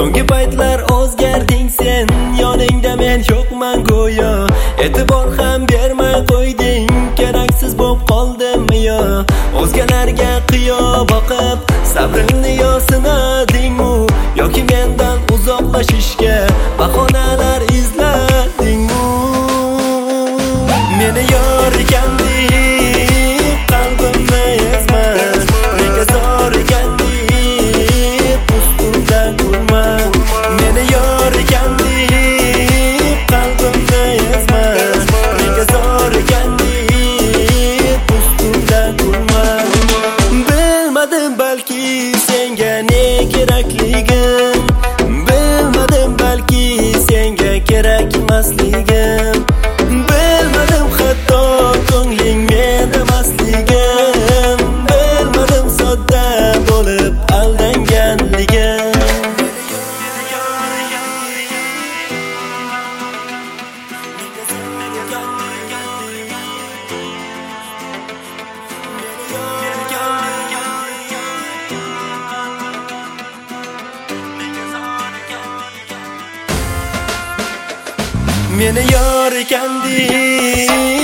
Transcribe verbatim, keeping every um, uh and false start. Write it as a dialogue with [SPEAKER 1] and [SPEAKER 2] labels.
[SPEAKER 1] So'nggi paytlar o'zgarding sen, yoningda men yo'qman go'yo. E'tibor ham bermay qo'yding, keraksiz bo'lib qoldimmi yo? O'zgalarga qiyo boqib, sabrimni yo sinadingmi? Yoki mendan uzoqlashishga bahonalar izladingmi? Meni yor ekanding, qalbimni ezma, nega zor ekanding, ustimda kulma. Meni yor ekanding, qalbimni ezma, nega zor ekanding, ustimda kulma. Bilmadim balki senga ne kerakligim, bilmadim balki senga kerakmasligim, bilmadim hatto ko'ngling men emasligim, bilmadim sodda bo'lib aldanganligim. Meni yor ekanding,